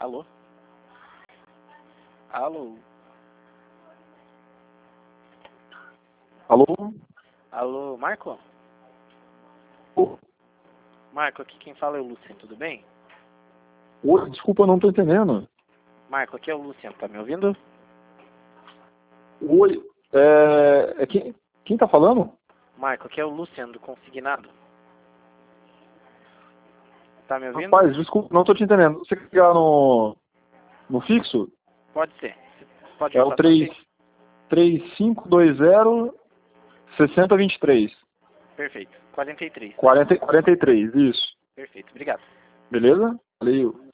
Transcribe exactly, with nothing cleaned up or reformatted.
Alô? Alô? Alô? Alô, Marco? Ô, Marco, aqui quem fala é o Luciano, tudo bem? Oi, desculpa, não tô entendendo. Marco, aqui é o Luciano, tá me ouvindo? Oi, é, é quem, quem tá falando? Marco, aqui é o Luciano do Consignado. Tá me ouvindo? Rapaz, desculpa, não tô te entendendo. Você quer ligar no, no fixo? Pode ser. Pode É me o passar o três fixo? três cinco dois zero seis zero dois três. Perfeito. quarenta e três, né? quarenta, quarenta e três, isso. Perfeito, obrigado. Beleza? Valeu.